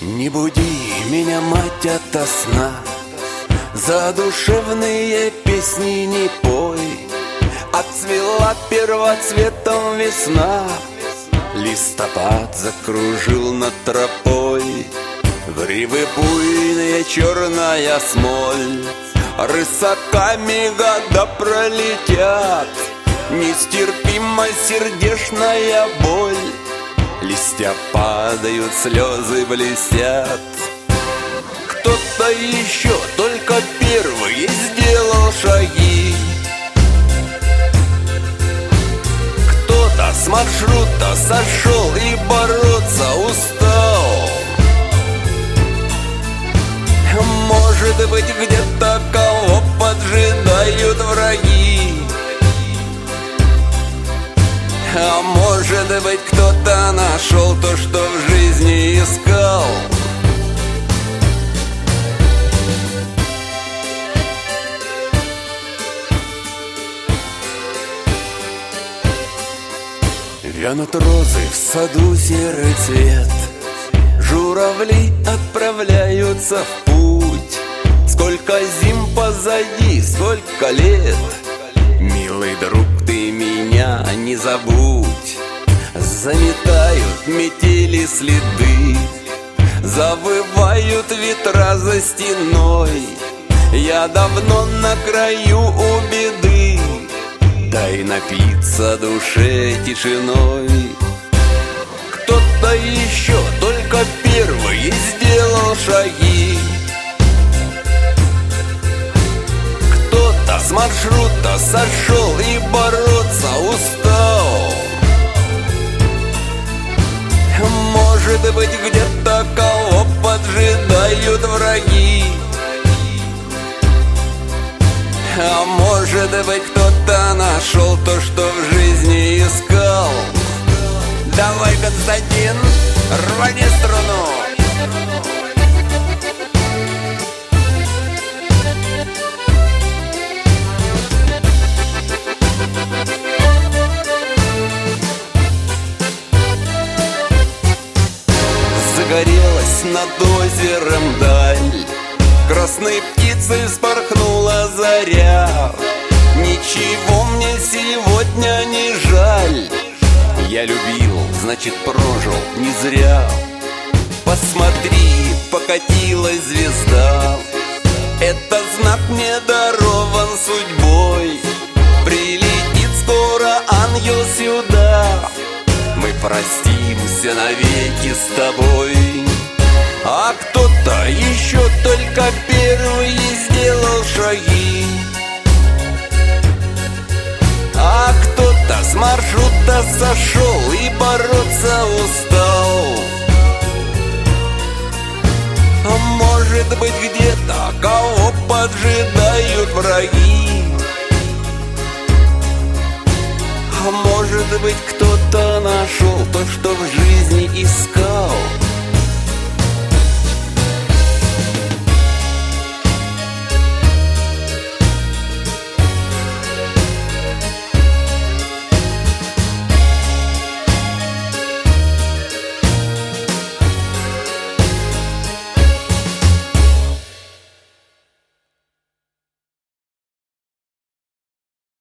Не буди меня, мать, ото сна, задушевные песни не пой. Отцвела первоцветом весна, листопад закружил над тропой. В ревы буйные черная смоль, рысаками года пролетят. Нестерпимо сердечная боль, листья падают, слезы блестят. Кто-то еще только первый сделал шаги, кто-то с маршрута сошел и бороться устал. Может быть, где-то кого поджидают враги, а может быть, кто-то нашел то, что в жизни искал. Вянут розы в саду, серый цвет, журавли отправляются в путь. Сколько зим позади, сколько лет, милый друг, ты меня не забудь. Заметают метели следы, завывают ветра за стеной. Я давно на краю у беды, дай напиться душе тишиной. Кто-то еще только первый сделал шаги, кто-то с маршрута сошел и бороться устал. Может быть, где-то кого поджидают враги, а может быть, кто-то нашел то, что в жизни искал. Давай, Константин, рвани струну. Загорелась над озером даль, красной птицей вспорхнула заря. Ничего мне сегодня не жаль, я любил, значит прожил не зря. Посмотри, покатилась звезда, это знак мне дарован судьбой. Прилетит скоро ангел сюда, мы простимся навеки с тобой. А кто-то еще только первый сделал шаги, а кто-то с маршрута сошел и бороться устал. А может быть, где-то кого поджидают враги, а может быть, кто-то нашел то, что в жизни искал.